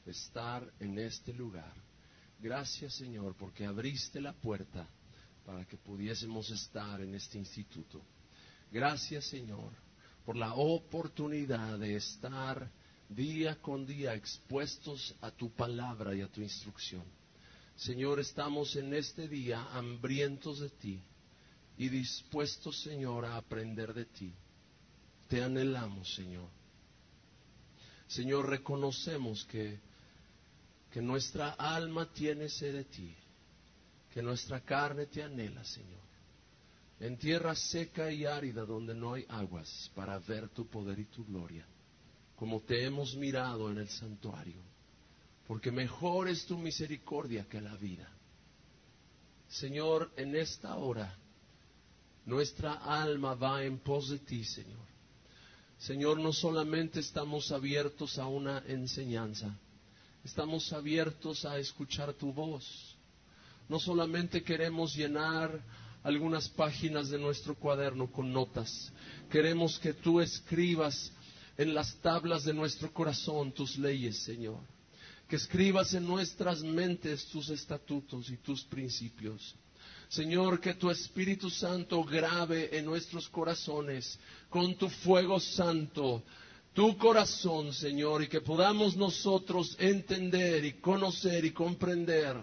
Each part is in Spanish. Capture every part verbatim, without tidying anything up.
estar en este lugar. Gracias, Señor, porque abriste la puerta para que pudiésemos estar en este instituto. Gracias, Señor, por la oportunidad de estar día con día expuestos a tu palabra y a tu instrucción. Señor, estamos en este día hambrientos de ti y dispuestos, Señor, a aprender de ti. Te anhelamos, Señor. Señor, reconocemos que, que nuestra alma tiene sed de ti, que nuestra carne te anhela, Señor, en tierra seca y árida donde no hay aguas, para ver tu poder y tu gloria, como te hemos mirado en el santuario, porque mejor es tu misericordia que la vida. Señor, en esta hora, nuestra alma va en pos de ti, Señor. Señor, no solamente estamos abiertos a una enseñanza, estamos abiertos a escuchar tu voz. No solamente queremos llenar algunas páginas de nuestro cuaderno con notas, queremos que tú escribas en las tablas de nuestro corazón tus leyes, Señor, que escribas en nuestras mentes tus estatutos y tus principios. Señor, que tu Espíritu Santo grabe en nuestros corazones con tu fuego santo tu corazón, Señor, y que podamos nosotros entender y conocer y comprender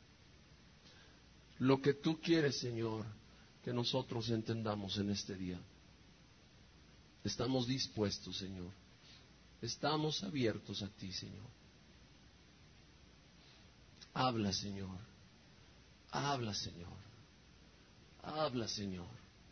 lo que tú quieres, Señor, que nosotros entendamos en este día. Estamos dispuestos, Señor. Estamos abiertos a ti, Señor. Habla, Señor. Habla, Señor. Habla, Señor.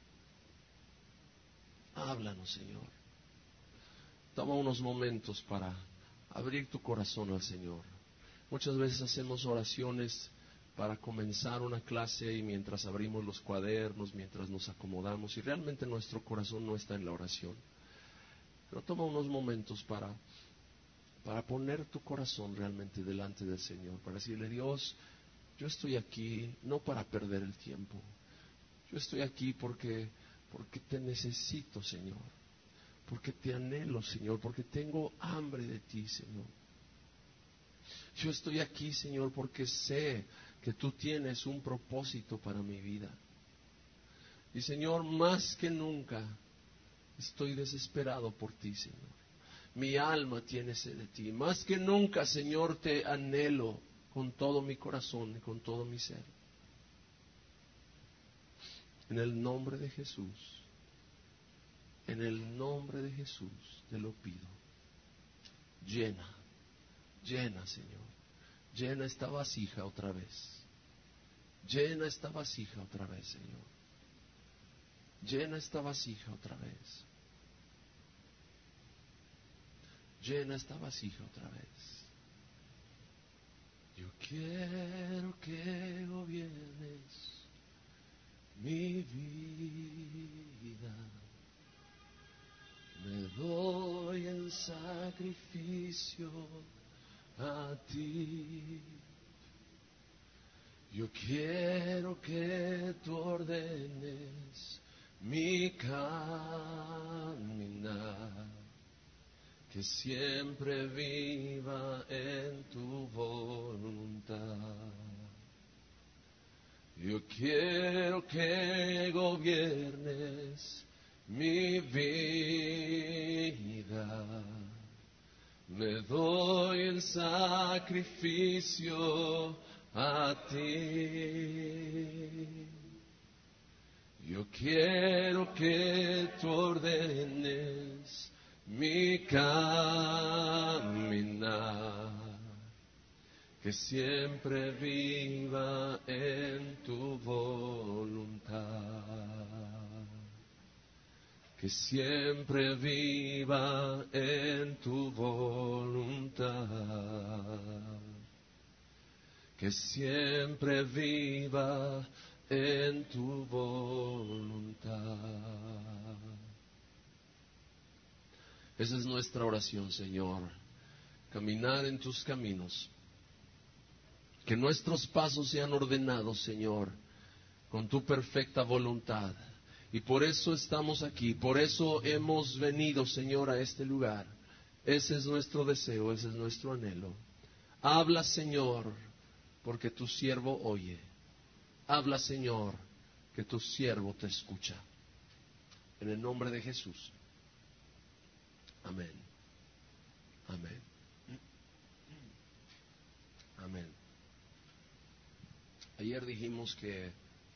Háblanos, Señor. Toma unos momentos para abrir tu corazón al Señor. Muchas veces hacemos oraciones para comenzar una clase y mientras abrimos los cuadernos, mientras nos acomodamos, y realmente nuestro corazón no está en la oración. Pero toma unos momentos para, para poner tu corazón realmente delante del Señor, para decirle: Dios, yo estoy aquí no para perder el tiempo. Yo estoy aquí porque, porque te necesito, Señor, porque te anhelo, Señor, porque tengo hambre de ti, Señor. Yo estoy aquí, Señor, porque sé que tú tienes un propósito para mi vida. Y, Señor, más que nunca estoy desesperado por ti, Señor. Mi alma tiene sed de ti. Más que nunca, Señor, te anhelo con todo mi corazón y con todo mi ser. En el nombre de Jesús, en el nombre de Jesús te lo pido. Llena, llena, Señor. Llena esta vasija otra vez. Llena esta vasija otra vez, Señor. Llena esta vasija otra vez. Llena esta vasija otra vez. Yo quiero que gobiernes mi vida, me doy en sacrificio a ti. Yo quiero que tú ordenes mi caminar, que siempre viva en tu voluntad. Yo quiero que gobiernes mi vida, me doy el sacrificio a ti. Yo quiero que tú ordenes mi caminar, que siempre viva en tu voluntad, que siempre viva en tu voluntad, que siempre viva en tu voluntad. Esa es nuestra oración, Señor, caminar en tus caminos. Que nuestros pasos sean ordenados, Señor, con tu perfecta voluntad. Y por eso estamos aquí, por eso hemos venido, Señor, a este lugar. Ese es nuestro deseo, ese es nuestro anhelo. Habla, Señor, porque tu siervo oye. Habla, Señor, que tu siervo te escucha. En el nombre de Jesús. Amén. Amén. Amén. Ayer dijimos que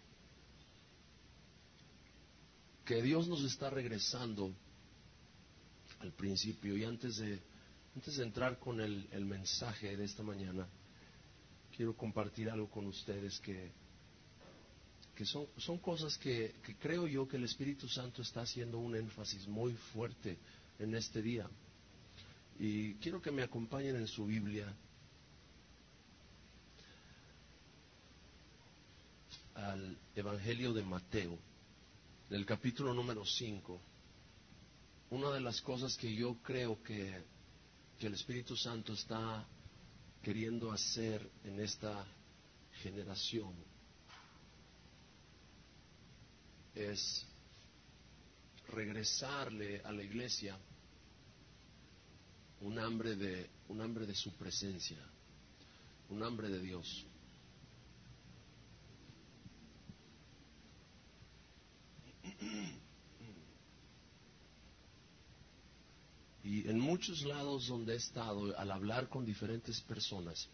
que Dios nos está regresando al principio, y antes de antes de entrar con el, el mensaje de esta mañana, quiero compartir algo con ustedes que que son, son cosas que, que creo yo que el Espíritu Santo está haciendo un énfasis muy fuerte en este día. Y quiero que me acompañen en su Biblia al Evangelio de Mateo, del capítulo número cinco. Una de las cosas que yo creo que, que el Espíritu Santo está queriendo hacer en esta generación es regresarle a la iglesia un hambre de un hambre de su presencia, un hambre de Dios. Y en muchos lados donde he estado, al hablar con diferentes personas,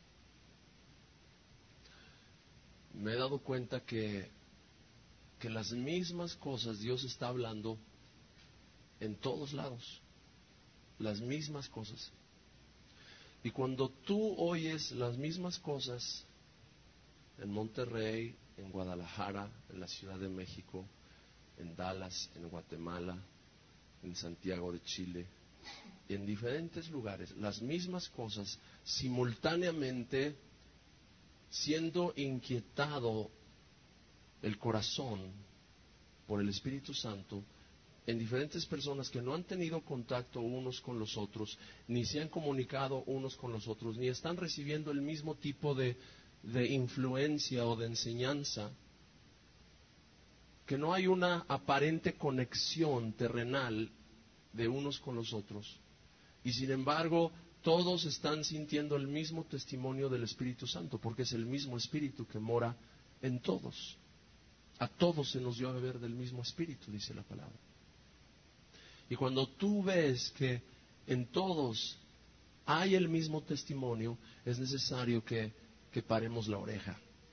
me he dado cuenta que que las mismas cosas Dios está hablando en todos lados, las mismas cosas. Y cuando tú oyes las mismas cosas en Monterrey, en Guadalajara, en la Ciudad de México, en Dallas, en Guatemala, en Santiago de Chile, en diferentes lugares, las mismas cosas, simultáneamente siendo inquietado el corazón por el Espíritu Santo en diferentes personas que no han tenido contacto unos con los otros, ni se han comunicado unos con los otros, ni están recibiendo el mismo tipo de, de influencia o de enseñanza, que no hay una aparente conexión terrenal de unos con los otros, y sin embargo todos están sintiendo el mismo testimonio del Espíritu Santo, porque es el mismo Espíritu que mora en todos. A todos se nos dio a beber del mismo Espíritu, dice la palabra. Y cuando tú ves que en todos hay el mismo testimonio, es necesario que, que paremos la oreja.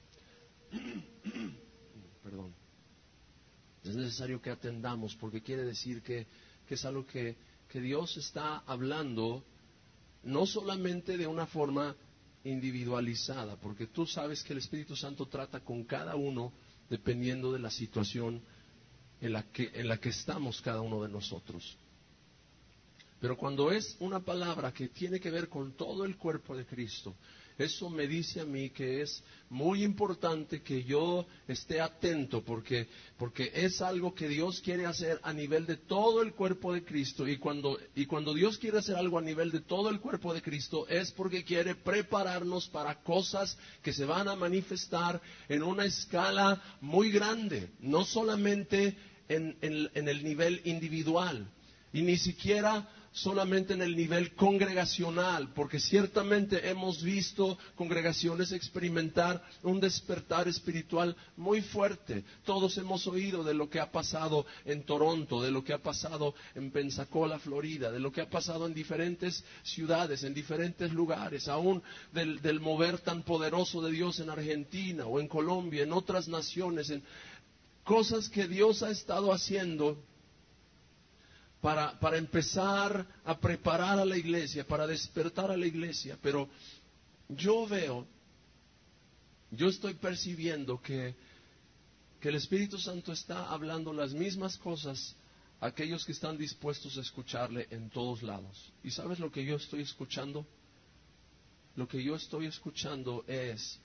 Perdón. Es necesario que atendamos, porque quiere decir que, que es algo que, que Dios está hablando, no solamente de una forma individualizada, porque tú sabes que el Espíritu Santo trata con cada uno dependiendo de la situación en la que, en la que estamos cada uno de nosotros. Pero cuando es una palabra que tiene que ver con todo el cuerpo de Cristo, eso me dice a mí que es muy importante que yo esté atento, porque, porque es algo que Dios quiere hacer a nivel de todo el cuerpo de Cristo, y cuando, y cuando Dios quiere hacer algo a nivel de todo el cuerpo de Cristo es porque quiere prepararnos para cosas que se van a manifestar en una escala muy grande, no solamente en, en, en el nivel individual, y ni siquiera solamente en el nivel congregacional, porque ciertamente hemos visto congregaciones experimentar un despertar espiritual muy fuerte. Todos hemos oído de lo que ha pasado en Toronto, de lo que ha pasado en Pensacola, Florida, de lo que ha pasado en diferentes ciudades, en diferentes lugares, aún del, del mover tan poderoso de Dios en Argentina o en Colombia, en otras naciones, en cosas que Dios ha estado haciendo Para, para empezar a preparar a la iglesia, para despertar a la iglesia. Pero yo veo, yo estoy percibiendo que, que el Espíritu Santo está hablando las mismas cosas a aquellos que están dispuestos a escucharle en todos lados. ¿Y sabes lo que yo estoy escuchando? Lo que yo estoy escuchando es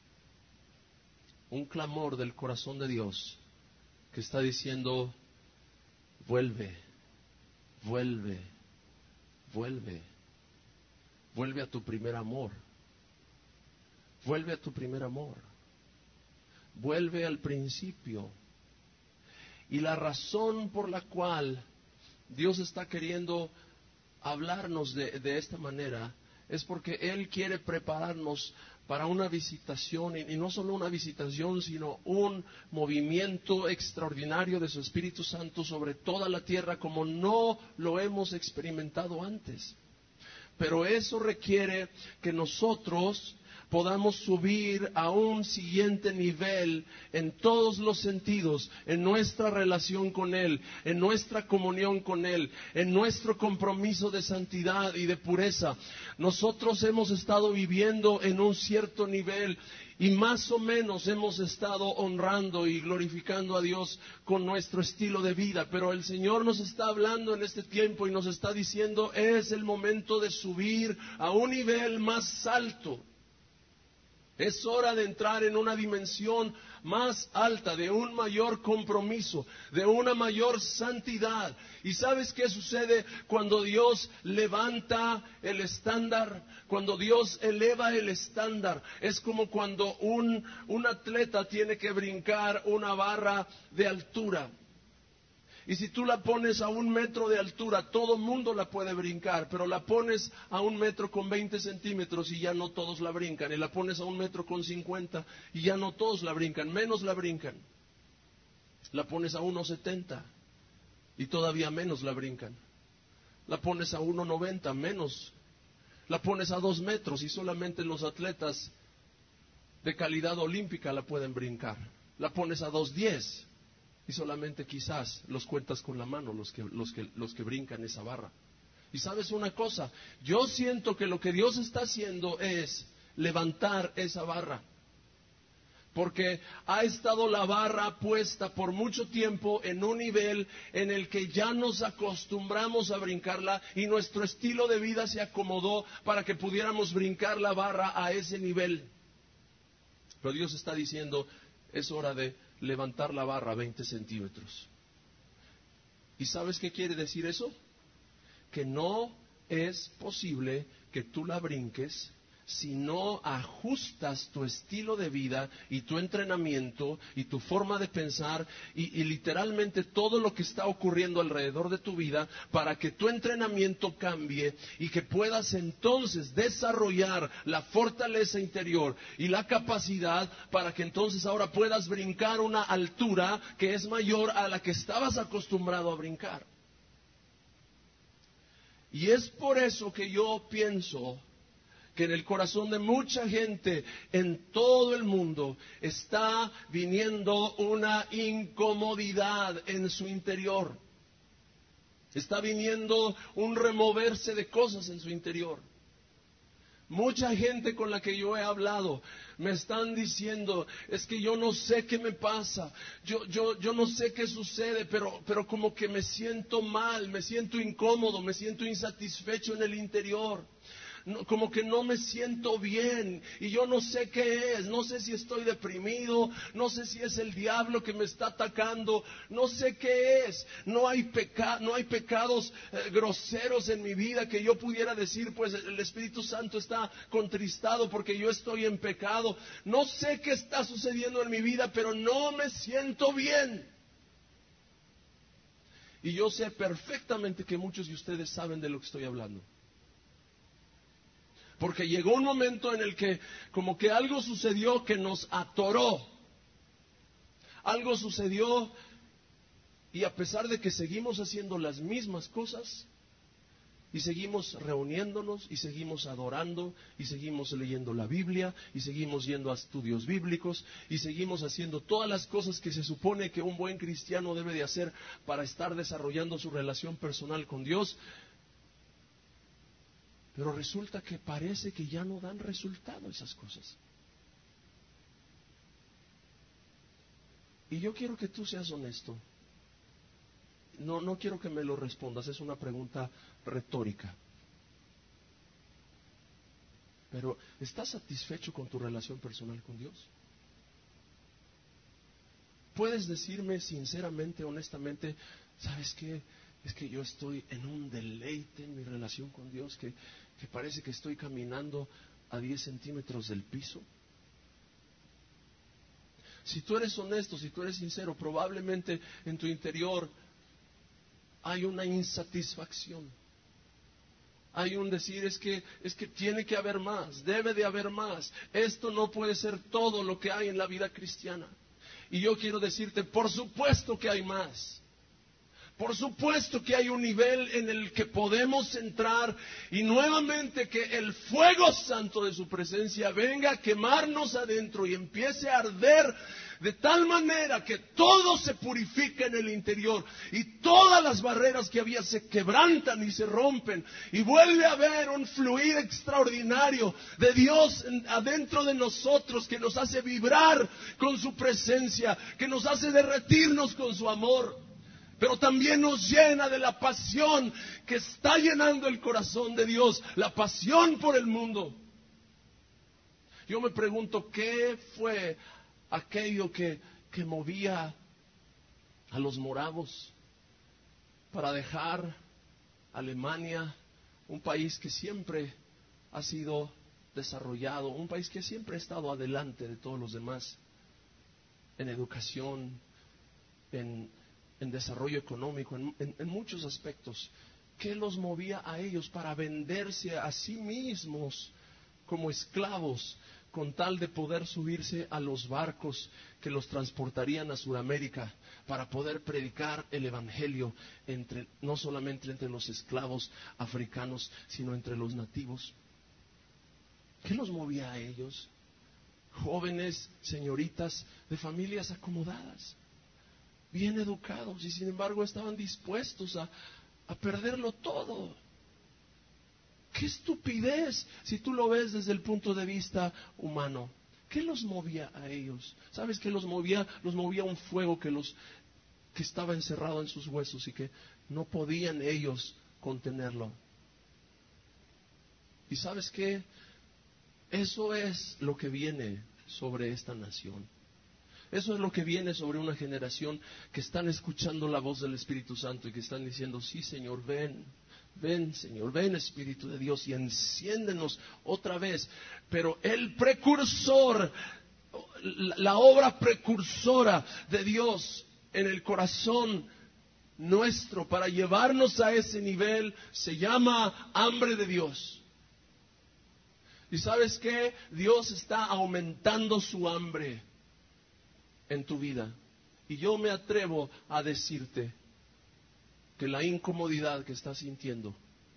un clamor del corazón de Dios que está diciendo: vuelve. Vuelve, vuelve, vuelve a tu primer amor, vuelve a tu primer amor, vuelve al principio. Y la razón por la cual Dios está queriendo hablarnos de, de esta manera es porque Él quiere prepararnos para una visitación, y no solo una visitación, sino un movimiento extraordinario de su Espíritu Santo sobre toda la tierra como no lo hemos experimentado antes. Pero eso requiere que nosotros podamos subir a un siguiente nivel en todos los sentidos, en nuestra relación con Él, en nuestra comunión con Él, en nuestro compromiso de santidad y de pureza. Nosotros hemos estado viviendo en un cierto nivel y más o menos hemos estado honrando y glorificando a Dios con nuestro estilo de vida, pero el Señor nos está hablando en este tiempo y nos está diciendo, es el momento de subir a un nivel más alto. Es hora de entrar en una dimensión más alta, de un mayor compromiso, de una mayor santidad. ¿Y sabes qué sucede cuando Dios levanta el estándar? Cuando Dios eleva el estándar, es como cuando un, un atleta tiene que brincar una barra de altura. Y si tú la pones a un metro de altura, todo mundo la puede brincar, pero la pones a un metro con veinte centímetros y ya no todos la brincan. Y la pones a un metro con cincuenta y ya no todos la brincan, menos la brincan. La pones a uno setenta y todavía menos la brincan. La pones a uno noventa, menos. La pones a dos metros y solamente los atletas de calidad olímpica la pueden brincar. La pones a dos diez. Y solamente quizás los cuentas con la mano los que, los que, los que brincan esa barra. Y sabes una cosa, yo siento que lo que Dios está haciendo es levantar esa barra. Porque ha estado la barra puesta por mucho tiempo en un nivel en el que ya nos acostumbramos a brincarla y nuestro estilo de vida se acomodó para que pudiéramos brincar la barra a ese nivel. Pero Dios está diciendo, es hora de levantar la barra veinte centímetros. ¿Y sabes qué quiere decir eso? Que no es posible que tú la brinques si no ajustas tu estilo de vida y tu entrenamiento y tu forma de pensar y, y literalmente todo lo que está ocurriendo alrededor de tu vida para que tu entrenamiento cambie y que puedas entonces desarrollar la fortaleza interior y la capacidad para que entonces ahora puedas brincar una altura que es mayor a la que estabas acostumbrado a brincar. Y es por eso que yo pienso que en el corazón de mucha gente en todo el mundo está viniendo una incomodidad en su interior. Está viniendo un removerse de cosas en su interior. Mucha gente con la que yo he hablado me están diciendo, es que yo no sé qué me pasa, yo, yo, yo no sé qué sucede, pero, pero como que me siento mal, me siento incómodo, me siento insatisfecho en el interior. No, como que no me siento bien y yo no sé qué es, no sé si estoy deprimido, no sé si es el diablo que me está atacando, no sé qué es, no hay, peca, no hay pecados eh, groseros en mi vida que yo pudiera decir, pues el Espíritu Santo está contristado porque yo estoy en pecado, no sé qué está sucediendo en mi vida, pero no me siento bien. Y yo sé perfectamente que muchos de ustedes saben de lo que estoy hablando. Porque llegó un momento en el que como que algo sucedió que nos atoró. Algo sucedió y a pesar de que seguimos haciendo las mismas cosas y seguimos reuniéndonos y seguimos adorando y seguimos leyendo la Biblia y seguimos yendo a estudios bíblicos y seguimos haciendo todas las cosas que se supone que un buen cristiano debe de hacer para estar desarrollando su relación personal con Dios, pero resulta que parece que ya no dan resultado esas cosas. Y yo quiero que tú seas honesto. No, no quiero que me lo respondas, es una pregunta retórica. Pero, ¿estás satisfecho con tu relación personal con Dios? ¿Puedes decirme sinceramente, honestamente, ¿sabes qué? Es que yo estoy en un deleite en mi relación con Dios, que, que parece que estoy caminando a diez centímetros del piso. Si tú eres honesto, si tú eres sincero, probablemente en tu interior hay una insatisfacción. Hay un decir, es que, es que tiene que haber más, debe de haber más. Esto no puede ser todo lo que hay en la vida cristiana. Y yo quiero decirte, por supuesto que hay más. Por supuesto que hay un nivel en el que podemos entrar y nuevamente que el fuego santo de su presencia venga a quemarnos adentro y empiece a arder de tal manera que todo se purifica en el interior y todas las barreras que había se quebrantan y se rompen y vuelve a haber un fluir extraordinario de Dios adentro de nosotros que nos hace vibrar con su presencia, que nos hace derretirnos con su amor. Pero también nos llena de la pasión que está llenando el corazón de Dios, la pasión por el mundo. Yo me pregunto, ¿qué fue aquello que, que movía a los moravos para dejar Alemania, un país que siempre ha sido desarrollado, un país que siempre ha estado adelante de todos los demás, en educación, en en desarrollo económico, en, en, en muchos aspectos? ¿Qué los movía a ellos para venderse a sí mismos como esclavos con tal de poder subirse a los barcos que los transportarían a Sudamérica para poder predicar el evangelio entre, no solamente entre los esclavos africanos, sino entre los nativos? ¿Qué los movía a ellos? Jóvenes, señoritas de familias acomodadas, bien educados, y sin embargo estaban dispuestos a, a perderlo todo. ¡Qué estupidez! Si tú lo ves desde el punto de vista humano. ¿Qué los movía a ellos? ¿Sabes qué los movía? Los movía un fuego que, los, que estaba encerrado en sus huesos y que no podían ellos contenerlo. ¿Y sabes qué? Eso es lo que viene sobre esta nación. Eso es lo que viene sobre una generación que están escuchando la voz del Espíritu Santo y que están diciendo, sí, Señor, ven, ven, Señor, ven, Espíritu de Dios, y enciéndenos otra vez. Pero el precursor, la obra precursora de Dios en el corazón nuestro para llevarnos a ese nivel se llama hambre de Dios. ¿Y sabes qué? Dios está aumentando su hambre en tu vida. Y yo me atrevo a decirte que la incomodidad que estás sintiendo,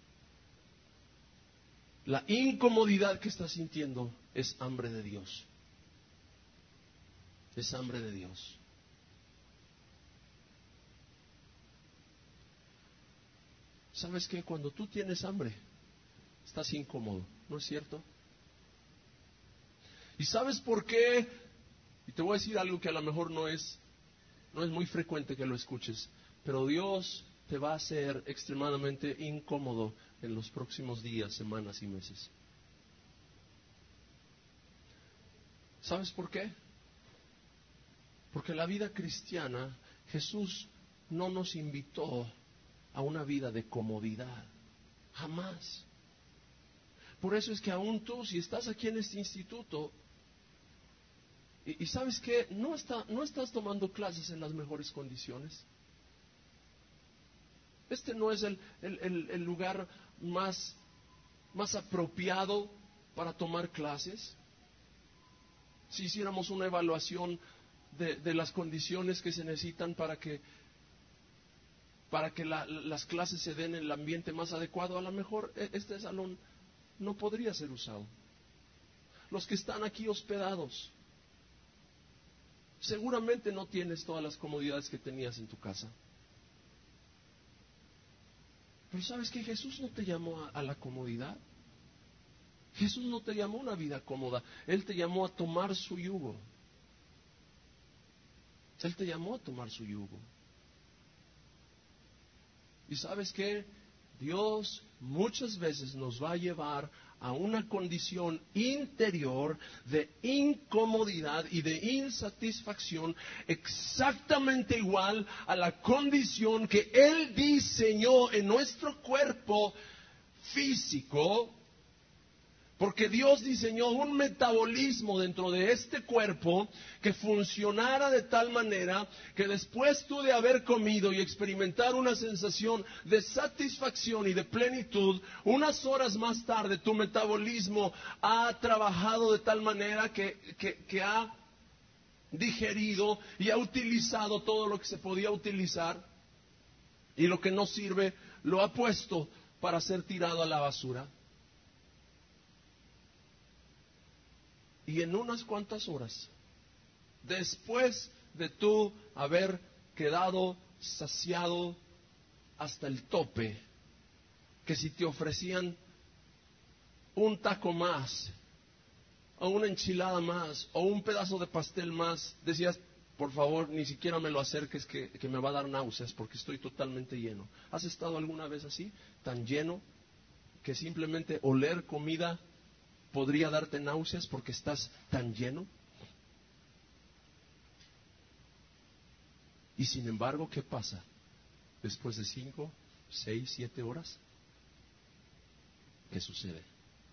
la incomodidad que estás sintiendo es hambre de Dios. Es hambre de Dios. ¿Sabes qué? Cuando tú tienes hambre, estás incómodo, ¿no es cierto? ¿Y sabes por qué? Y te voy a decir algo que a lo mejor no es, no es muy frecuente que lo escuches, pero Dios te va a hacer extremadamente incómodo en los próximos días, semanas y meses. ¿Sabes por qué? Porque la vida cristiana, Jesús no nos invitó a una vida de comodidad, jamás. Por eso es que aún tú, si estás aquí en este instituto, Y, y sabes que no, está, no estás tomando clases en las mejores condiciones. Este no es el, el, el, el lugar más, más apropiado para tomar clases. Si hiciéramos una evaluación de, de las condiciones que se necesitan para que, para que la, las clases se den en el ambiente más adecuado, a lo mejor este salón no podría ser usado. Los que están aquí hospedados, seguramente no tienes todas las comodidades que tenías en tu casa. Pero ¿sabes qué? Jesús no te llamó a, a la comodidad. Jesús no te llamó a una vida cómoda. Él te llamó a tomar su yugo. Él te llamó a tomar su yugo. ¿Y sabes qué? Dios muchas veces nos va a llevar a una condición interior de incomodidad y de insatisfacción exactamente igual a la condición que Él diseñó en nuestro cuerpo físico, Porque Dios diseñó un metabolismo dentro de este cuerpo que funcionara de tal manera que después tú de haber comido y experimentar una sensación de satisfacción y de plenitud, unas horas más tarde tu metabolismo ha trabajado de tal manera que, que, que ha digerido y ha utilizado todo lo que se podía utilizar, y lo que no sirve lo ha puesto para ser tirado a la basura. Y en unas cuantas horas, después de tú haber quedado saciado hasta el tope, que si te ofrecían un taco más, o una enchilada más, o un pedazo de pastel más, decías, por favor, ni siquiera me lo acerques, que, que me va a dar náuseas porque estoy totalmente lleno. ¿Has estado alguna vez así, tan lleno, que simplemente oler comida podría darte náuseas porque estás tan lleno? Y sin embargo, ¿qué pasa? Después de cinco, seis, siete horas, ¿qué sucede?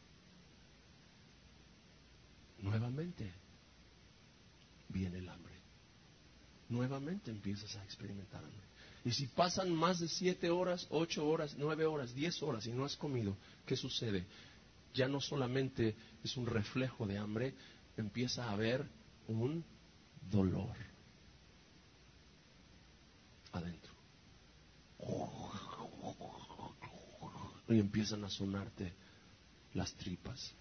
Nuevamente viene el hambre. Nuevamente empiezas a experimentar hambre. Y si pasan más de siete horas, ocho horas, nueve horas, diez horas y no has comido, ¿qué sucede? Ya no solamente es un reflejo de hambre, empieza a haber un dolor adentro. Y empiezan a sonarte las tripas.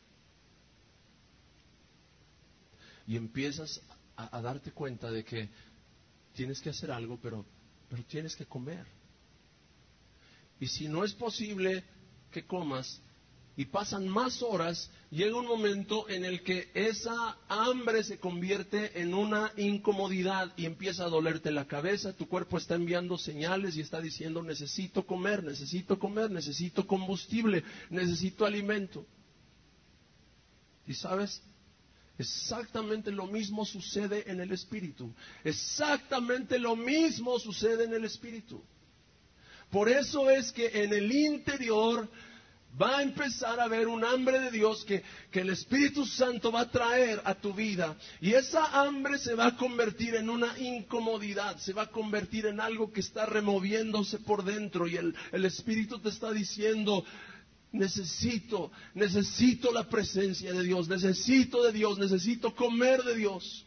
Y empiezas a, a darte cuenta de que tienes que hacer algo, pero, pero tienes que comer. Y si no es posible que comas, y pasan más horas, llega un momento en el que esa hambre se convierte en una incomodidad y empieza a dolerte la cabeza, tu cuerpo está enviando señales y está diciendo, necesito comer, necesito comer, necesito combustible, necesito alimento. ¿Y sabes? Exactamente lo mismo sucede en el espíritu. Exactamente lo mismo sucede en el espíritu. Por eso es que en el interior va a empezar a haber un hambre de Dios que, que el Espíritu Santo va a traer a tu vida. Y esa hambre se va a convertir en una incomodidad, se va a convertir en algo que está removiéndose por dentro. Y el, el Espíritu te está diciendo, necesito, necesito la presencia de Dios, necesito de Dios, necesito comer de Dios.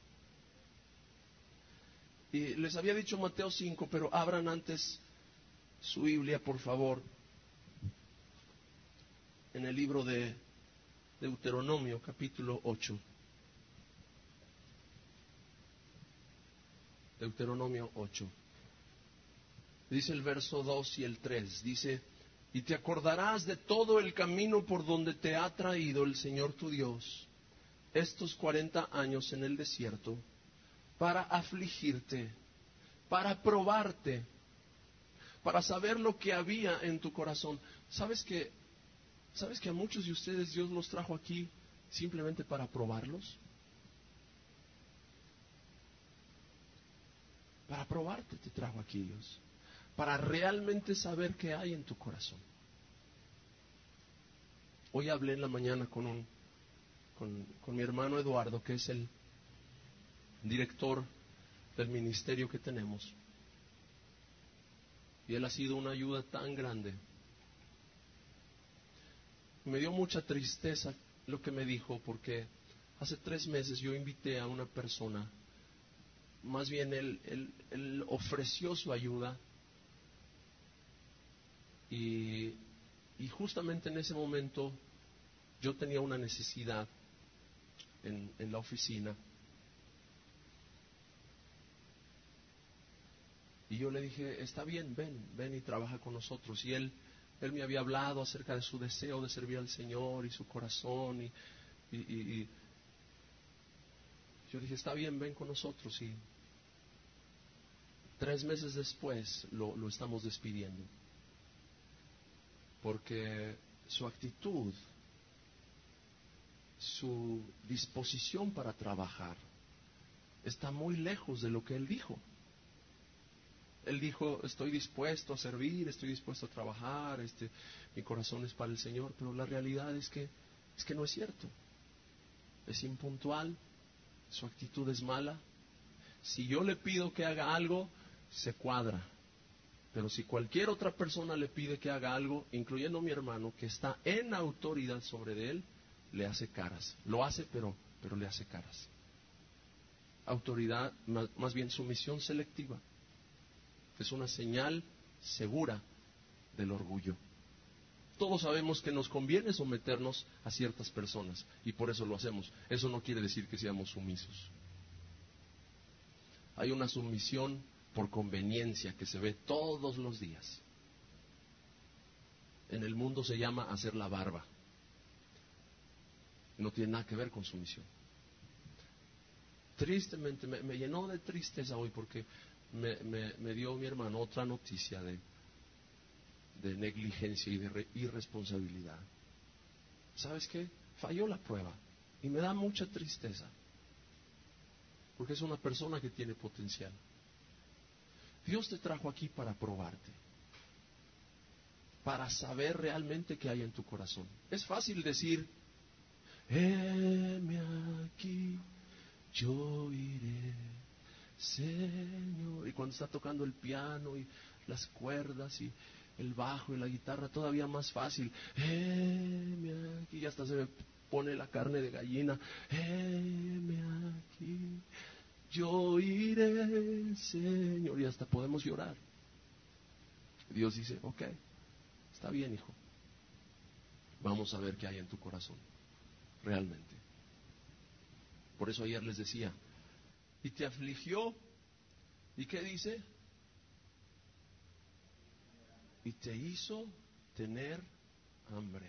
Y les había dicho Mateo cinco, pero abran antes su Biblia, por favor, en el libro de Deuteronomio, capítulo ocho. Deuteronomio ocho. Dice el verso dos y el tres, dice, y te acordarás de todo el camino por donde te ha traído el Señor tu Dios estos cuarenta años en el desierto, para afligirte, para probarte, para saber lo que había en tu corazón. ¿Sabes que, sabes que a muchos de ustedes Dios los trajo aquí simplemente para probarlos? Para probarte te trajo aquí Dios, para realmente saber qué hay en tu corazón. Hoy hablé en la mañana con un con, con mi hermano Eduardo, que es el director del ministerio que tenemos. Y él ha sido una ayuda tan grande. Me dio mucha tristeza lo que me dijo, porque hace tres meses yo invité a una persona, más bien él, él, él ofreció su ayuda, y, y justamente en ese momento yo tenía una necesidad en, en la oficina. Y yo le dije, está bien, ven, ven y trabaja con nosotros. Y él, él me había hablado acerca de su deseo de servir al Señor y su corazón. Y, y, y, y yo dije, está bien, ven con nosotros. Y tres meses después lo, lo estamos despidiendo. Porque su actitud, su disposición para trabajar, está muy lejos de lo que él dijo. Él dijo, estoy dispuesto a servir, estoy dispuesto a trabajar, este, mi corazón es para el Señor, pero la realidad es que Es que no es cierto. Es impuntual, su actitud es mala. Si yo le pido que haga algo, se cuadra. Pero si cualquier otra persona le pide que haga algo, incluyendo mi hermano, que está en autoridad sobre él, le hace caras. Lo hace, pero, pero le hace caras. Autoridad, más, más bien sumisión selectiva. Es una señal segura del orgullo. Todos sabemos que nos conviene someternos a ciertas personas y por eso lo hacemos. Eso no quiere decir que seamos sumisos. Hay una sumisión por conveniencia que se ve todos los días. En el mundo se llama hacer la barba. No tiene nada que ver con sumisión. Tristemente, me, me llenó de tristeza hoy porque me, me, me dio mi hermano otra noticia de, de negligencia y de re, irresponsabilidad. ¿Sabes qué? Falló la prueba y me da mucha tristeza porque es una persona que tiene potencial. Dios te trajo aquí para probarte, para saber realmente qué hay en tu corazón. Es fácil decir, heme aquí, yo iré, Señor. Y cuando está tocando el piano y las cuerdas y el bajo y la guitarra, todavía más fácil. Heme aquí, y hasta se me pone la carne de gallina. Heme aquí, yo iré, Señor. Y hasta podemos llorar. Dios dice, ok, está bien, hijo. Vamos a ver qué hay en tu corazón, realmente. Por eso ayer les decía, y te afligió, ¿y qué dice? Y te hizo tener hambre.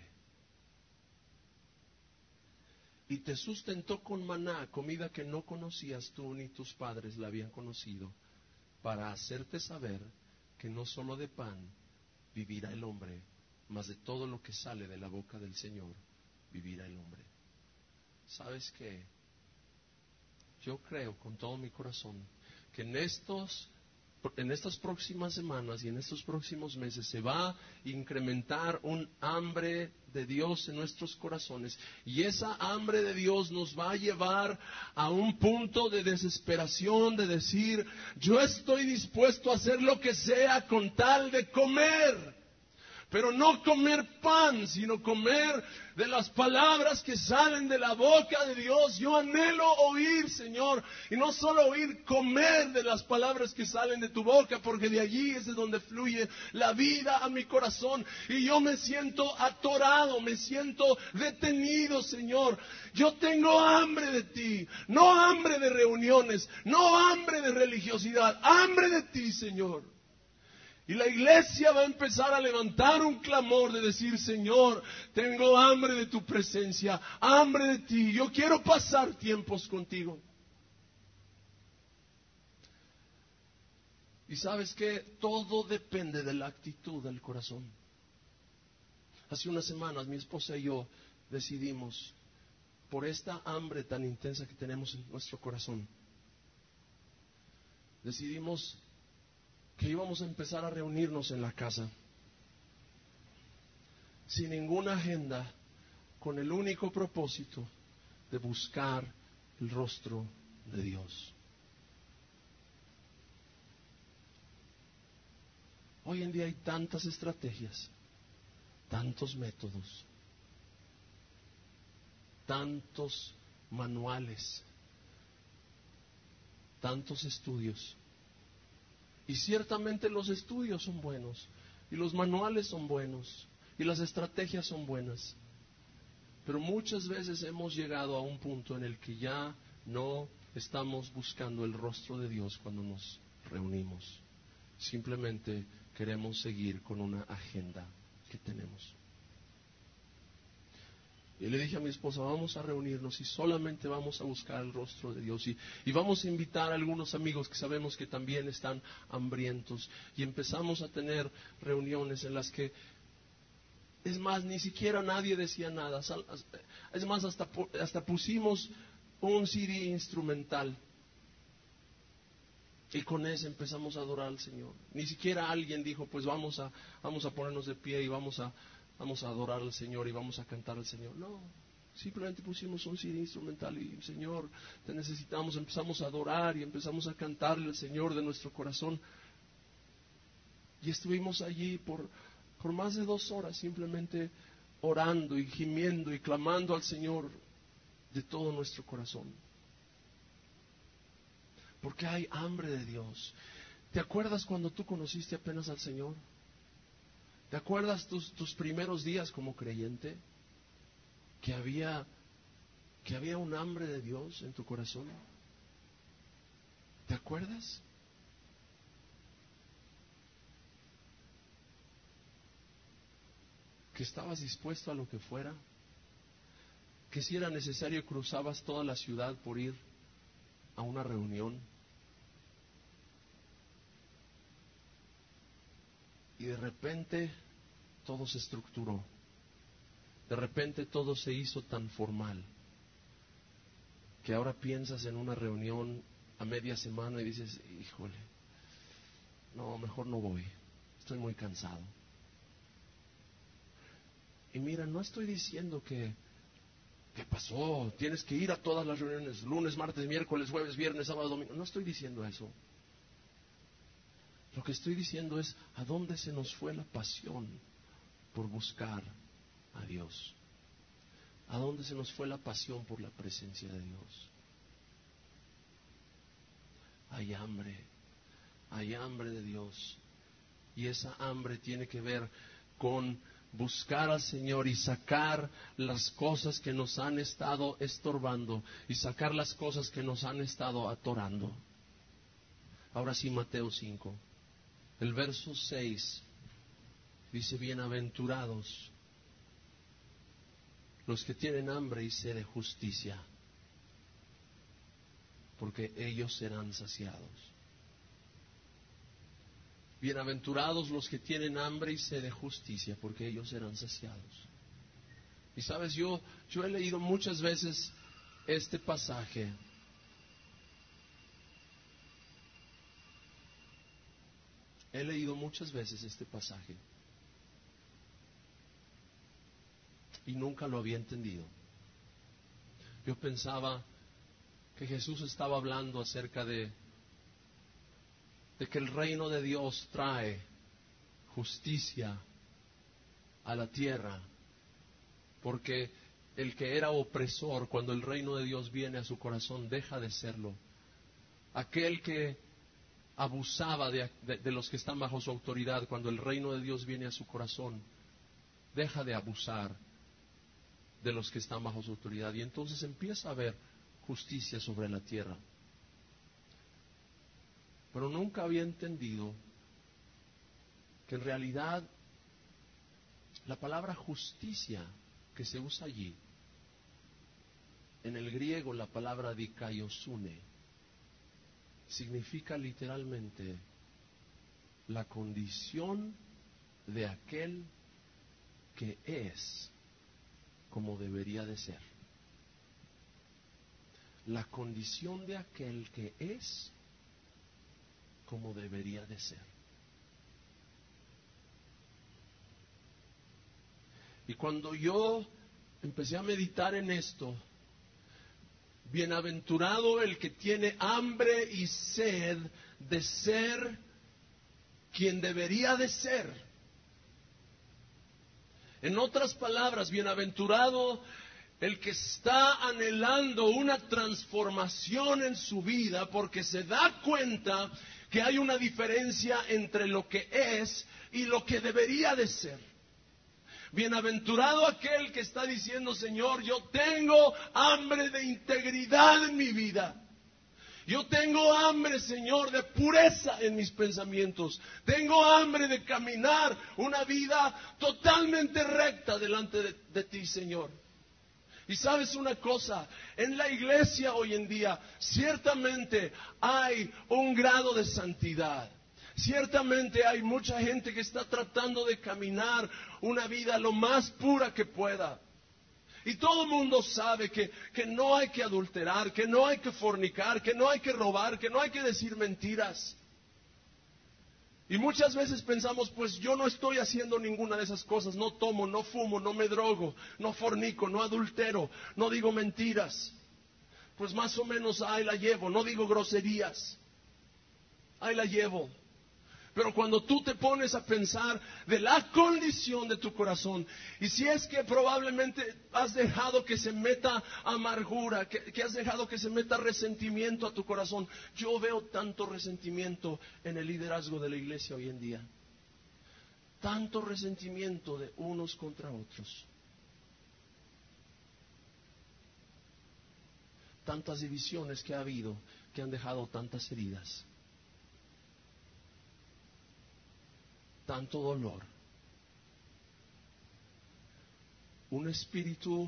Y te sustentó con maná, comida que no conocías tú ni tus padres la habían conocido, para hacerte saber que no solo de pan vivirá el hombre, mas de todo lo que sale de la boca del Señor vivirá el hombre. ¿Sabes qué? Yo creo con todo mi corazón que en estos en estas próximas semanas y en estos próximos meses se va a incrementar un hambre de Dios en nuestros corazones, y esa hambre de Dios nos va a llevar a un punto de desesperación, de decir, yo estoy dispuesto a hacer lo que sea con tal de comer. Pero no comer pan, sino comer de las palabras que salen de la boca de Dios. Yo anhelo oír, Señor, y no solo oír, comer de las palabras que salen de tu boca, porque de allí es de donde fluye la vida a mi corazón. Y yo me siento atorado, me siento detenido, Señor. Yo tengo hambre de ti, no hambre de reuniones, no hambre de religiosidad, hambre de ti, Señor. Y la iglesia va a empezar a levantar un clamor de decir, Señor, tengo hambre de tu presencia, hambre de ti, yo quiero pasar tiempos contigo. Y sabes que todo depende de la actitud del corazón. Hace unas semanas mi esposa y yo decidimos, por esta hambre tan intensa que tenemos en nuestro corazón, decidimos que íbamos a empezar a reunirnos en la casa, sin ninguna agenda, con el único propósito de buscar el rostro de Dios. Hoy en día hay tantas estrategias, tantos métodos, tantos manuales, tantos estudios. Y ciertamente los estudios son buenos, y los manuales son buenos, y las estrategias son buenas. Pero muchas veces hemos llegado a un punto en el que ya no estamos buscando el rostro de Dios cuando nos reunimos. Simplemente queremos seguir con una agenda que tenemos. Y le dije a mi esposa, vamos a reunirnos y solamente vamos a buscar el rostro de Dios. Y, y vamos a invitar a algunos amigos que sabemos que también están hambrientos. Y empezamos a tener reuniones en las que, es más, ni siquiera nadie decía nada. Es más, hasta, hasta pusimos un C D instrumental. Y con ese empezamos a adorar al Señor. Ni siquiera alguien dijo, pues vamos a, vamos a ponernos de pie y vamos a... Vamos a adorar al Señor y vamos a cantar al Señor. No, Simplemente pusimos un C D instrumental y, Señor, te necesitamos. Empezamos a adorar y empezamos a cantarle al Señor de nuestro corazón. Y estuvimos allí por, por más de dos horas simplemente orando y gimiendo y clamando al Señor de todo nuestro corazón. Porque hay hambre de Dios. ¿Te acuerdas cuando tú conociste apenas al Señor? ¿Te acuerdas tus, tus primeros días como creyente? Que había, que había un hambre de Dios en tu corazón. ¿Te acuerdas? Que estabas dispuesto a lo que fuera. Que si era necesario cruzabas toda la ciudad por ir a una reunión. Y de repente todo se estructuró. De repente todo se hizo tan formal que ahora piensas en una reunión a media semana y dices, híjole, no, mejor no voy, estoy muy cansado. Y mira, no estoy diciendo que, ¿qué pasó? Tienes que ir a todas las reuniones, lunes, martes, miércoles, jueves, viernes, sábado, domingo. No estoy diciendo eso. Lo que estoy diciendo es, ¿a dónde se nos fue la pasión por buscar a Dios? ¿A dónde se nos fue la pasión por la presencia de Dios? Hay hambre, hay hambre de Dios. Y esa hambre tiene que ver con buscar al Señor y sacar las cosas que nos han estado estorbando y sacar las cosas que nos han estado atorando. Ahora sí, Mateo cinco. El verso seis dice, bienaventurados los que tienen hambre y sed de justicia, porque ellos serán saciados. Bienaventurados los que tienen hambre y sed de justicia, porque ellos serán saciados. Y sabes, yo, yo he leído muchas veces este pasaje. He leído muchas veces este pasaje y nunca lo había entendido. Yo pensaba que Jesús estaba hablando acerca de, de que el reino de Dios trae justicia a la tierra, porque el que era opresor, cuando el reino de Dios viene a su corazón, deja de serlo. Aquel que abusaba de, de, de los que están bajo su autoridad, cuando el reino de Dios viene a su corazón, deja de abusar de los que están bajo su autoridad, y entonces empieza a haber justicia sobre la tierra. Pero nunca había entendido que en realidad la palabra justicia que se usa allí, en el griego la palabra dikaiosune, significa literalmente la condición de aquel que es como debería de ser. La condición de aquel que es como debería de ser. Y cuando yo empecé a meditar en esto, bienaventurado el que tiene hambre y sed de ser quien debería de ser. En otras palabras, bienaventurado el que está anhelando una transformación en su vida, porque se da cuenta que hay una diferencia entre lo que es y lo que debería de ser. Bienaventurado aquel que está diciendo, Señor, yo tengo hambre de integridad en mi vida. Yo tengo hambre, Señor, de pureza en mis pensamientos. Tengo hambre de caminar una vida totalmente recta delante de, de ti, Señor. Y sabes una cosa, en la iglesia hoy en día ciertamente hay un grado de santidad. Ciertamente hay mucha gente que está tratando de caminar una vida lo más pura que pueda. Y todo el mundo sabe que, que no hay que adulterar, que no hay que fornicar, que no hay que robar, que no hay que decir mentiras. Y muchas veces pensamos, pues yo no estoy haciendo ninguna de esas cosas, no tomo, no fumo, no me drogo, no fornico, no adultero, no digo mentiras. Pues más o menos ahí la llevo, no digo groserías, ahí la llevo. Pero cuando tú te pones a pensar de la condición de tu corazón, y si es que probablemente has dejado que se meta amargura, que, que has dejado que se meta resentimiento a tu corazón, yo veo tanto resentimiento en el liderazgo de la iglesia hoy en día. Tanto resentimiento de unos contra otros. Tantas divisiones que ha habido que han dejado tantas heridas. Tanto dolor, un espíritu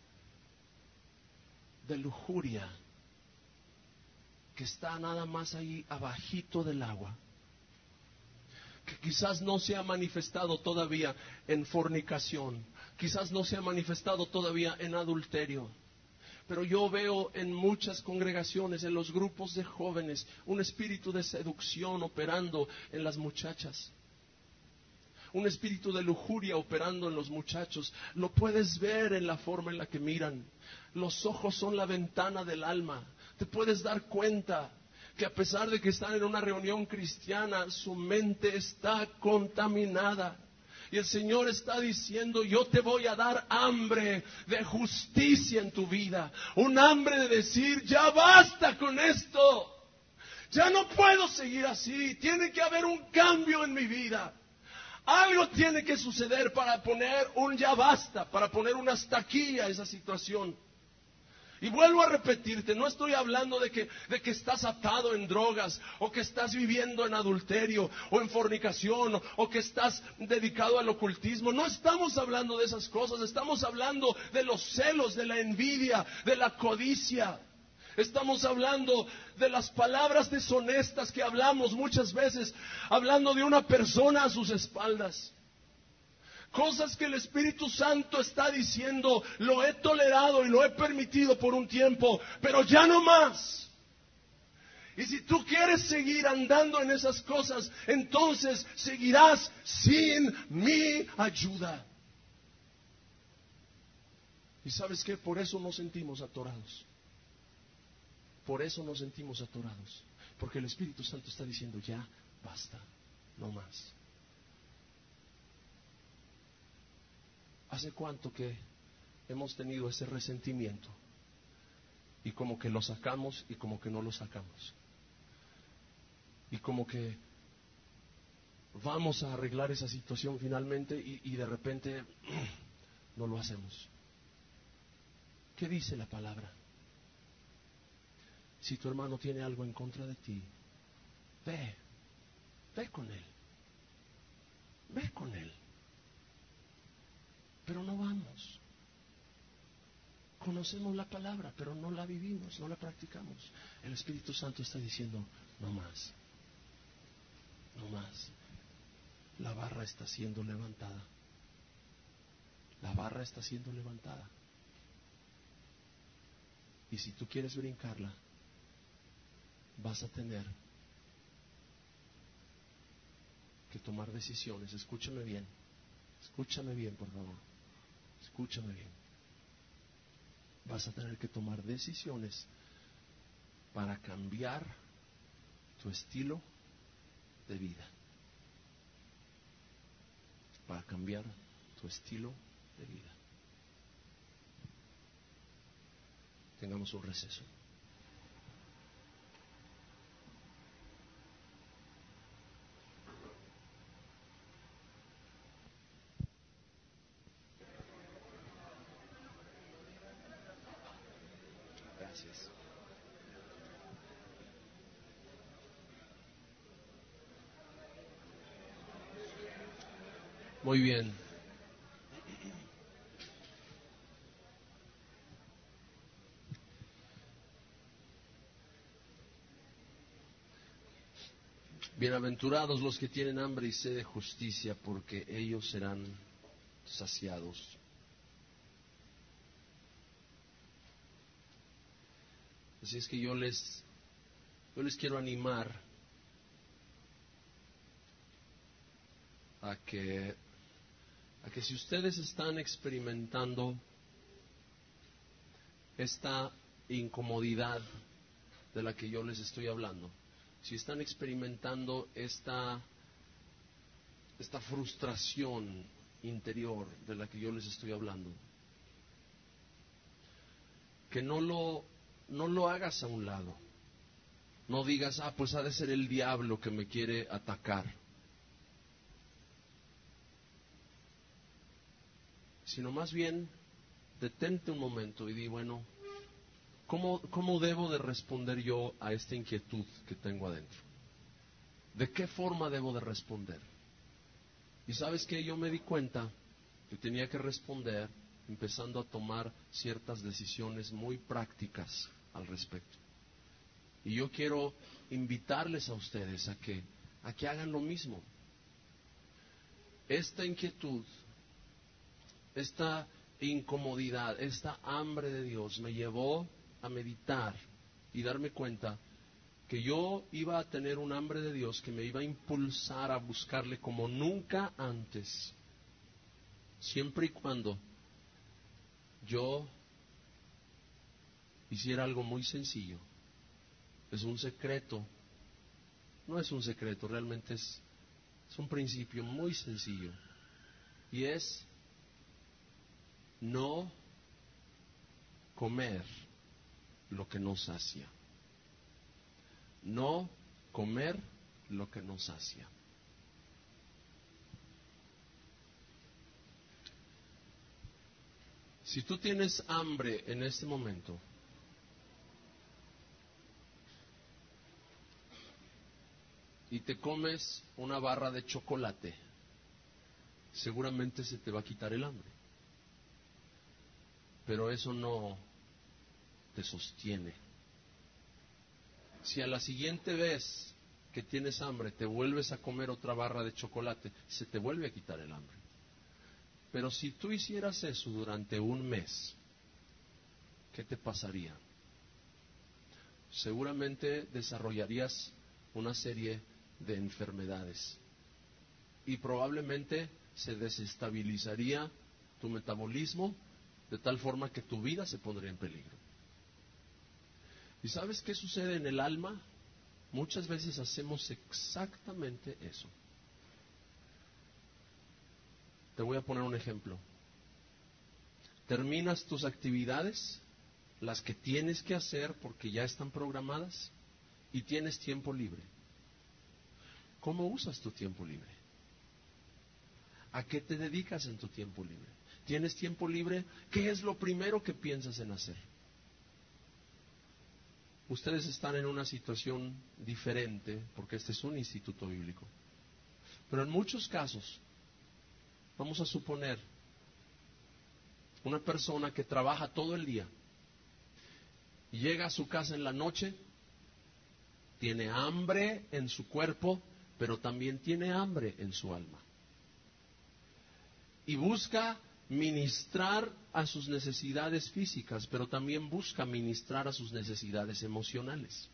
de lujuria que está nada más ahí abajito del agua, que quizás no se ha manifestado todavía en fornicación, quizás no se ha manifestado todavía en adulterio, pero yo veo en muchas congregaciones, en los grupos de jóvenes, un espíritu de seducción operando en las muchachas. Un espíritu de lujuria operando en los muchachos. Lo puedes ver en la forma en la que miran. Los ojos son la ventana del alma. Te puedes dar cuenta que a pesar de que están en una reunión cristiana, su mente está contaminada. Y el Señor está diciendo, yo te voy a dar hambre de justicia en tu vida. Un hambre de decir, ya basta con esto. Ya no puedo seguir así. Tiene que haber un cambio en mi vida. Algo tiene que suceder para poner un ya basta, para poner un hasta aquí a esa situación. Y vuelvo a repetirte, no estoy hablando de que, de que estás atado en drogas, o que estás viviendo en adulterio, o en fornicación, o, o que estás dedicado al ocultismo. No estamos hablando de esas cosas, estamos hablando de los celos, de la envidia, de la codicia. Estamos hablando de las palabras deshonestas que hablamos muchas veces, hablando de una persona a sus espaldas. Cosas que el Espíritu Santo está diciendo, lo he tolerado y lo he permitido por un tiempo, pero ya no más. Y si tú quieres seguir andando en esas cosas, entonces seguirás sin mi ayuda. ¿Y sabes qué? Por eso nos sentimos atorados. Por eso nos sentimos atorados, porque el Espíritu Santo está diciendo, ya basta, no más. ¿Hace cuánto que hemos tenido ese resentimiento? Y como que lo sacamos y como que no lo sacamos. Y como que vamos a arreglar esa situación finalmente y, y de repente no lo hacemos. ¿Qué dice la palabra? Si tu hermano tiene algo en contra de ti, ve, ve con él, ve con él, pero no vamos. Conocemos la palabra, pero no la vivimos, no la practicamos. El Espíritu Santo está diciendo, no más, no más. La barra está siendo levantada, la barra está siendo levantada. Y si tú quieres brincarla, vas a tener que tomar decisiones. Escúchame bien, escúchame bien, por favor, escúchame bien. Vas a tener que tomar decisiones para cambiar tu estilo de vida, para cambiar tu estilo de vida. Tengamos un receso. Gracias. Muy bien. Bienaventurados los que tienen hambre y sed de justicia, porque ellos serán saciados. Así es que yo les, yo les quiero animar a que, a que si ustedes están experimentando esta incomodidad de la que yo les estoy hablando, si están experimentando esta, esta frustración interior de la que yo les estoy hablando, que no lo, no lo hagas a un lado. No digas, ah, pues ha de ser el diablo que me quiere atacar. Sino más bien, detente un momento y di, bueno, ¿cómo, cómo debo de responder yo a esta inquietud que tengo adentro? ¿De qué forma debo de responder? Y sabes que yo me di cuenta que tenía que responder empezando a tomar ciertas decisiones muy prácticas al respecto. Y yo quiero invitarles a ustedes a que, a que hagan lo mismo. Esta inquietud, esta incomodidad, esta hambre de Dios me llevó a meditar y darme cuenta que yo iba a tener un hambre de Dios que me iba a impulsar a buscarle como nunca antes, siempre y cuando yo hiciera algo muy sencillo. Es un secreto, no es un secreto, realmente es, es un principio muy sencillo, y es no comer lo que nos sacia. No comer lo que nos sacia. Si tú tienes hambre en este momento, y te comes una barra de chocolate, seguramente se te va a quitar el hambre. Pero eso no te sostiene. Si a la siguiente vez que tienes hambre te vuelves a comer otra barra de chocolate, se te vuelve a quitar el hambre. Pero si tú hicieras eso durante un mes, ¿qué te pasaría? Seguramente desarrollarías una serie de enfermedades y probablemente se desestabilizaría tu metabolismo de tal forma que tu vida se pondría en peligro. ¿Y sabes qué sucede en el alma? Muchas veces hacemos exactamente eso. Te voy a poner un ejemplo. Terminas tus actividades, las que tienes que hacer porque ya están programadas, y tienes tiempo libre. ¿Cómo usas tu tiempo libre? ¿A qué te dedicas en tu tiempo libre? ¿Tienes tiempo libre? ¿Qué es lo primero que piensas en hacer? Ustedes están en una situación diferente porque este es un instituto bíblico. Pero en muchos casos, vamos a suponer una persona que trabaja todo el día y llega a su casa en la noche, tiene hambre en su cuerpo, pero también tiene hambre en su alma. Y busca ministrar a sus necesidades físicas, pero también busca ministrar a sus necesidades emocionales.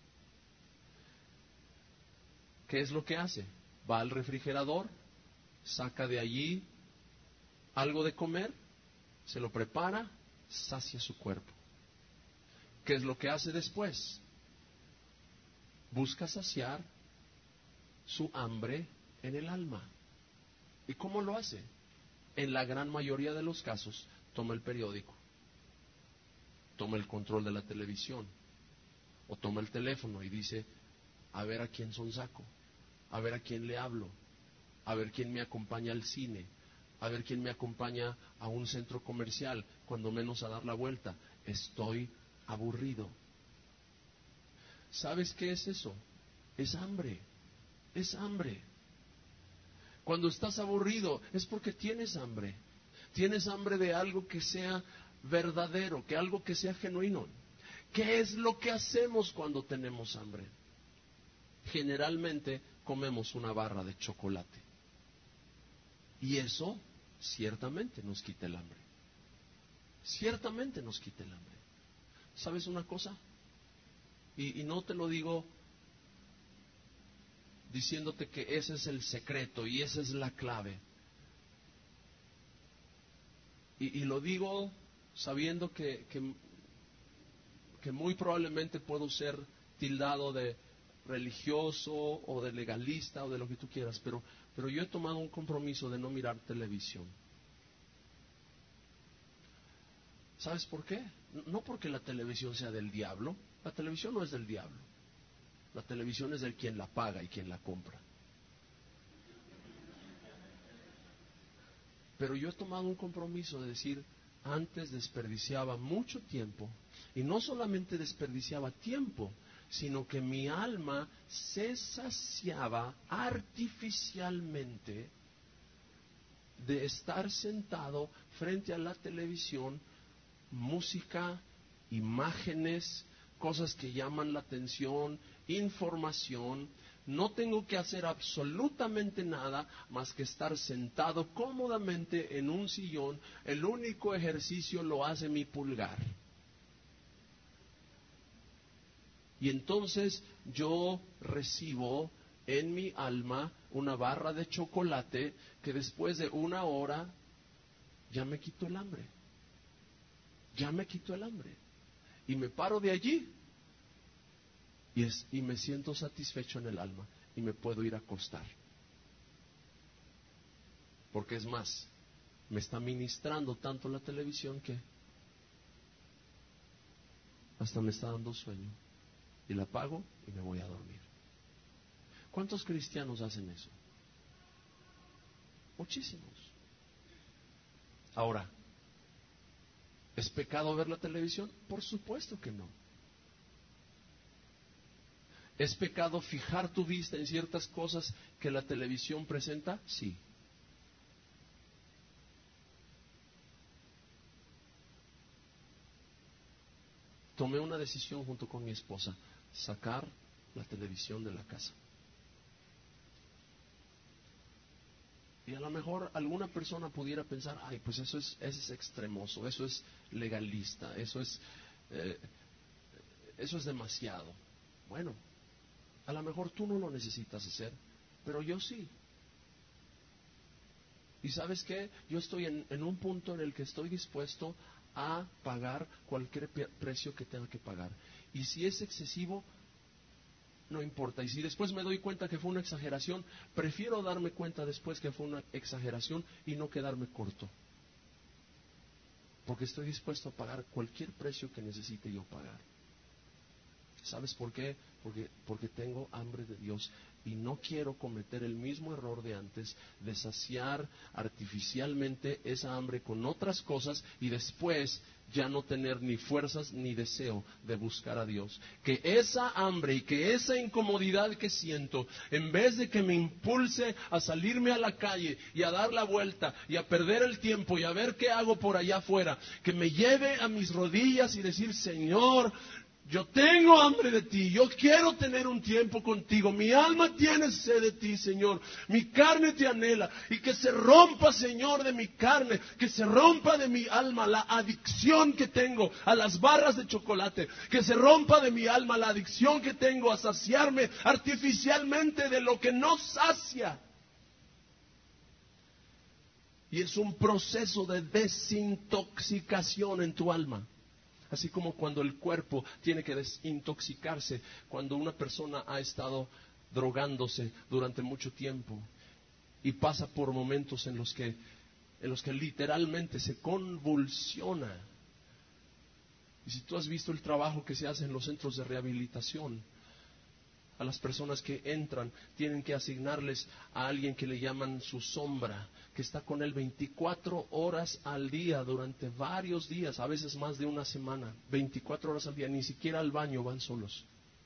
¿Qué es lo que hace? Va al refrigerador, saca de allí algo de comer, se lo prepara, sacia su cuerpo. ¿Qué es lo que hace después? Busca saciar su hambre en el alma. ¿Y cómo lo hace? En la gran mayoría de los casos, toma el periódico, toma el control de la televisión, o toma el teléfono y dice, a ver a quién sonsaco, a ver a quién le hablo, a ver quién me acompaña al cine, a ver quién me acompaña a un centro comercial, cuando menos a dar la vuelta. Estoy aburrido. ¿Sabes qué es eso? Es hambre, es hambre. Cuando estás aburrido es porque tienes hambre. Tienes hambre de algo que sea verdadero, que algo que sea genuino. ¿Qué es lo que hacemos cuando tenemos hambre? Generalmente comemos una barra de chocolate. Y eso ciertamente nos quita el hambre. Ciertamente nos quita el hambre. ¿Sabes una cosa? Y, y no te lo digo diciéndote que ese es el secreto y esa es la clave. Y, y lo digo sabiendo que, que, que muy probablemente puedo ser tildado de religioso o de legalista o de lo que tú quieras, pero, pero yo he tomado un compromiso de no mirar televisión. ¿Sabes por qué? No porque la televisión sea del diablo. La televisión no es del diablo. La televisión es del quien la paga y quien la compra. Pero yo he tomado un compromiso de decir, antes desperdiciaba mucho tiempo, y no solamente desperdiciaba tiempo, sino que mi alma se saciaba artificialmente de estar sentado frente a la televisión, música, imágenes, cosas que llaman la atención, información. No tengo que hacer absolutamente nada más que estar sentado cómodamente en un sillón. El único ejercicio lo hace mi pulgar. Y entonces yo recibo en mi alma una barra de chocolate que después de una hora ya me quitó el hambre. Ya me quitó el hambre. Y me paro de allí y, es, y me siento satisfecho en el alma y me puedo ir a acostar. Porque es más, me está ministrando tanto la televisión que hasta me está dando sueño. Y la apago y me voy a dormir. ¿Cuántos cristianos hacen eso? Muchísimos. Ahora, ¿es pecado ver la televisión? Por supuesto que no. ¿Es pecado fijar tu vista en ciertas cosas que la televisión presenta? Sí. Tomé una decisión junto con mi esposa, sacar la televisión de la casa. Y a lo mejor alguna persona pudiera pensar, ay, pues eso es, eso es extremoso, eso es legalista, eso es, eh, eso es demasiado. Bueno, a lo mejor tú no lo necesitas hacer, pero yo sí. ¿Y sabes qué? Yo estoy en, en un punto en el que estoy dispuesto a pagar cualquier precio que tenga que pagar. Y si es excesivo, no importa. Y si después me doy cuenta que fue una exageración, prefiero darme cuenta después que fue una exageración y no quedarme corto. Porque estoy dispuesto a pagar cualquier precio que necesite yo pagar. ¿Sabes por qué? Porque, porque tengo hambre de Dios y no quiero cometer el mismo error de antes, de saciar artificialmente esa hambre con otras cosas y después ya no tener ni fuerzas ni deseo de buscar a Dios. Que esa hambre y que esa incomodidad que siento, en vez de que me impulse a salirme a la calle y a dar la vuelta y a perder el tiempo y a ver qué hago por allá afuera, que me lleve a mis rodillas y decir, Señor, yo tengo hambre de ti, yo quiero tener un tiempo contigo, mi alma tiene sed de ti, Señor, mi carne te anhela, y que se rompa, Señor, de mi carne, que se rompa de mi alma la adicción que tengo a las barras de chocolate, que se rompa de mi alma la adicción que tengo a saciarme artificialmente de lo que no sacia. Y es un proceso de desintoxicación en tu alma. Así como cuando el cuerpo tiene que desintoxicarse, cuando una persona ha estado drogándose durante mucho tiempo y pasa por momentos en los que, en los que literalmente se convulsiona. Y si tú has visto el trabajo que se hace en los centros de rehabilitación, a las personas que entran tienen que asignarles a alguien que le llaman su sombra, que está con él veinticuatro horas al día durante varios días, a veces más de una semana, veinticuatro horas al día, ni siquiera al baño van solos.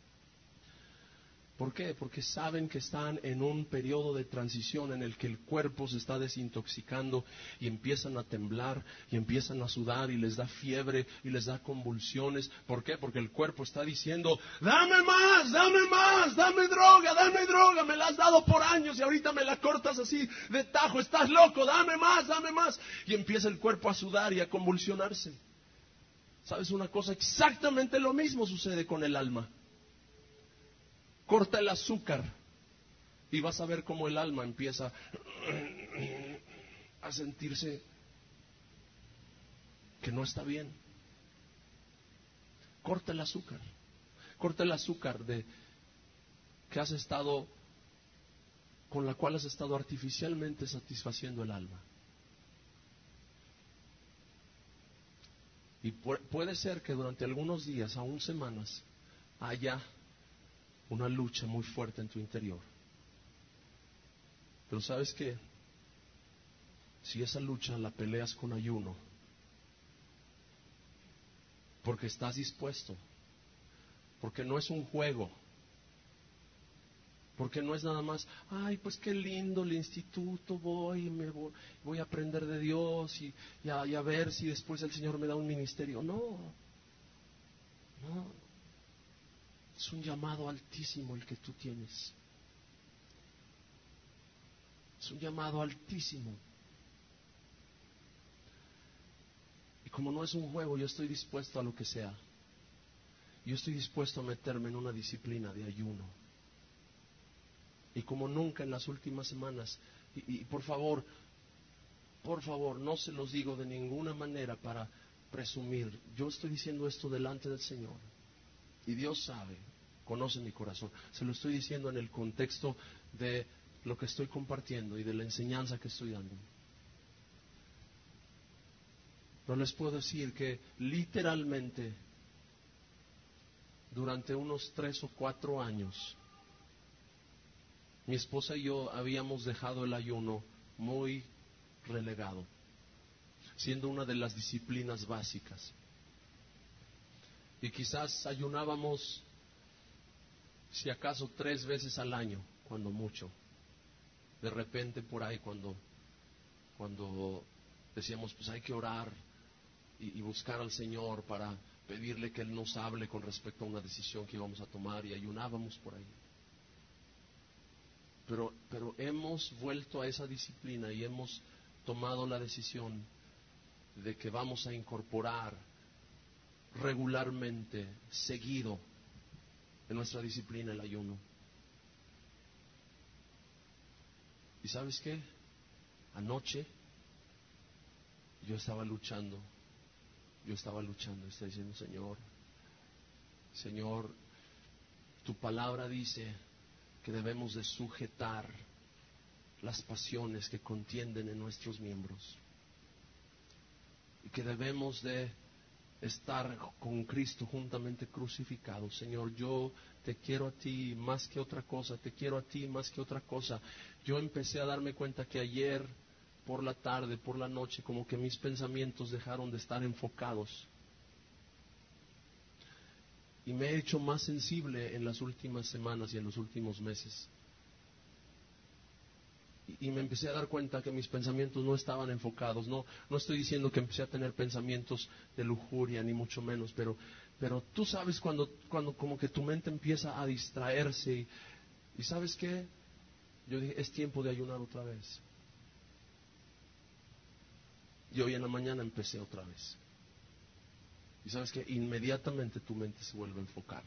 ¿Por qué? Porque saben que están en un periodo de transición en el que el cuerpo se está desintoxicando y empiezan a temblar y empiezan a sudar y les da fiebre y les da convulsiones. ¿Por qué? Porque el cuerpo está diciendo, dame más, dame más, dame droga, dame droga, me la has dado por años y ahorita me la cortas así de tajo, estás loco, dame más, dame más. Y empieza el cuerpo a sudar y a convulsionarse. ¿Sabes una cosa? Exactamente lo mismo sucede con el alma. Corta el azúcar Y vas a ver cómo el alma empieza a sentirse que no está bien. Corta el azúcar. Corta el azúcar de que has estado, con la cual has estado artificialmente satisfaciendo el alma. Y pu- puede ser que durante algunos días, aún semanas, haya una lucha muy fuerte en tu interior. Pero ¿sabes qué? Si esa lucha la peleas con ayuno, porque estás dispuesto, porque no es un juego, porque no es nada más, ay, pues qué lindo el instituto, voy, me voy, voy a aprender de Dios y, y, a, y a ver si después el Señor me da un ministerio. No, no, es un llamado altísimo el que tú tienes. Es un llamado altísimo. Y como no es un juego, yo estoy dispuesto a lo que sea. Yo estoy dispuesto a meterme en una disciplina de ayuno. Y como nunca en las últimas semanas, y, y por favor, por favor, no se los digo de ninguna manera para presumir. Yo estoy diciendo esto delante del Señor. Y Dios sabe, conoce mi corazón. Se lo estoy diciendo en el contexto de lo que estoy compartiendo y de la enseñanza que estoy dando. No les puedo decir que literalmente durante unos tres o cuatro años mi esposa y yo habíamos dejado el ayuno muy relegado, siendo una de las disciplinas básicas. Y quizás ayunábamos, si acaso, tres veces al año, cuando mucho. De repente por ahí cuando, cuando decíamos, pues hay que orar y, y buscar al Señor para pedirle que Él nos hable con respecto a una decisión que íbamos a tomar, y ayunábamos por ahí. Pero, pero hemos vuelto a esa disciplina y hemos tomado la decisión de que vamos a incorporar regularmente, seguido, en nuestra disciplina el ayuno. ¿Y sabes qué? Anoche yo estaba luchando, yo estaba luchando, estaba diciendo, Señor, Señor, tu palabra dice que debemos de sujetar las pasiones que contienden en nuestros miembros y que debemos de estar con Cristo juntamente crucificado. Señor, yo te quiero a ti más que otra cosa, te quiero a ti más que otra cosa. Yo empecé a darme cuenta que ayer por la tarde, por la noche, como que mis pensamientos dejaron de estar enfocados. Y me he hecho más sensible en las últimas semanas y en los últimos meses. Y, y me empecé a dar cuenta que mis pensamientos no estaban enfocados. No, no estoy diciendo que empecé a tener pensamientos de lujuria, ni mucho menos, pero, pero tú sabes cuando, cuando como que tu mente empieza a distraerse. Y, y ¿sabes qué? Yo dije, es tiempo de ayunar otra vez. Y hoy en la mañana empecé otra vez. Y sabes que inmediatamente tu mente se vuelve a enfocar.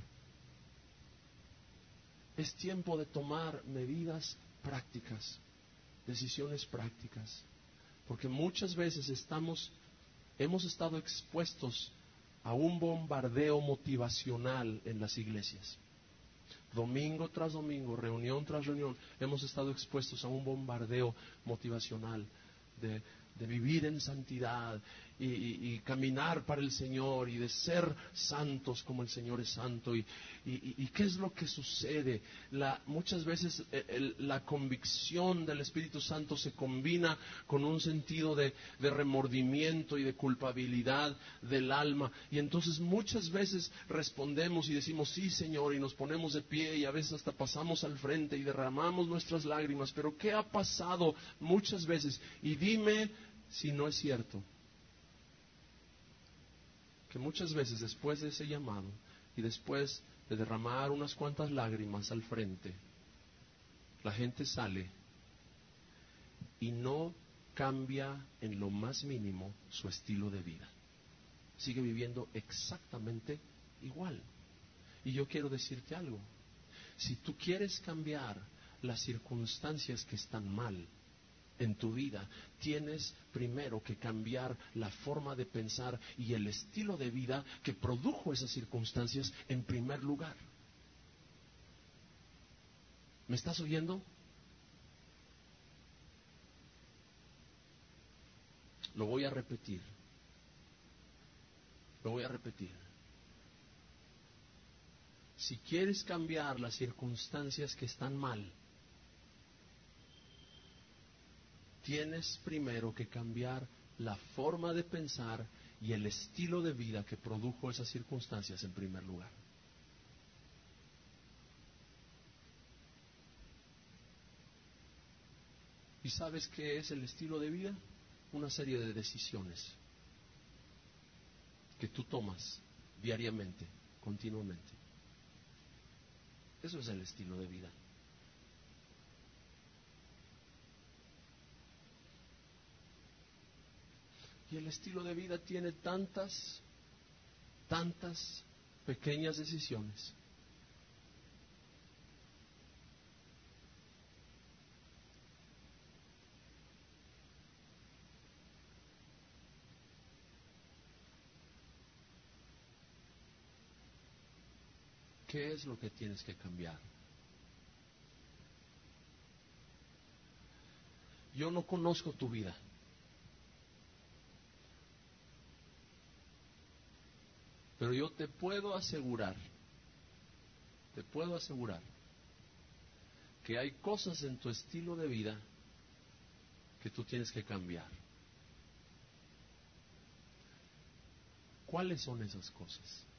Es tiempo de tomar medidas prácticas, decisiones prácticas, porque muchas veces estamos, hemos estado expuestos a un bombardeo motivacional en las iglesias. Domingo tras domingo, reunión tras reunión, hemos estado expuestos a un bombardeo motivacional de, de vivir en santidad y, y, y caminar para el Señor y de ser santos como el Señor es santo. Y, y, y ¿qué es lo que sucede? La, muchas veces el, la convicción del Espíritu Santo se combina con un sentido de, de remordimiento y de culpabilidad del alma. Y entonces muchas veces respondemos y decimos, sí, Señor, y nos ponemos de pie y a veces hasta pasamos al frente y derramamos nuestras lágrimas. Pero ¿qué ha pasado muchas veces? Y dime si no es cierto que muchas veces después de ese llamado y después de derramar unas cuantas lágrimas al frente, la gente sale y no cambia en lo más mínimo su estilo de vida. Sigue viviendo exactamente igual. Y yo quiero decirte algo. Si tú quieres cambiar las circunstancias que están mal en tu vida, tienes primero que cambiar la forma de pensar y el estilo de vida que produjo esas circunstancias en primer lugar. ¿Me estás oyendo? Lo voy a repetir. Lo voy a repetir. Si quieres cambiar las circunstancias que están mal, tienes primero que cambiar la forma de pensar y el estilo de vida que produjo esas circunstancias en primer lugar. ¿Y sabes qué es el estilo de vida? Una serie de decisiones que tú tomas diariamente, continuamente. Eso es el estilo de vida. Y el estilo de vida tiene tantas, tantas pequeñas decisiones. ¿Qué es lo que tienes que cambiar? Yo no conozco tu vida. Pero yo te puedo asegurar, te puedo asegurar que hay cosas en tu estilo de vida que tú tienes que cambiar. ¿Cuáles son esas cosas?